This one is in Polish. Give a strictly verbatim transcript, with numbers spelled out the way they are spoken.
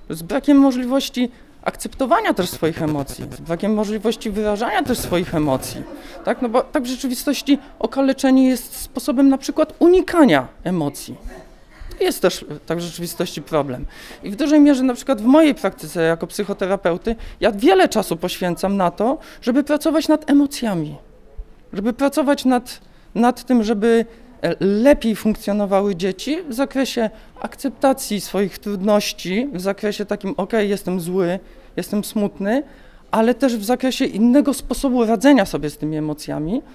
z brakiem możliwości akceptowania też swoich emocji, z brakiem możliwości wyrażania też swoich emocji, tak? No bo tak w rzeczywistości okaleczenie jest sposobem na przykład unikania emocji. To jest też tak w rzeczywistości problem. I w dużej mierze na przykład w mojej praktyce jako psychoterapeuty ja wiele czasu poświęcam na to, żeby pracować nad emocjami, żeby pracować nad, nad tym, żeby lepiej funkcjonowały dzieci w zakresie akceptacji swoich trudności, w zakresie takim, ok, jestem zły, jestem smutny, ale też w zakresie innego sposobu radzenia sobie z tymi emocjami,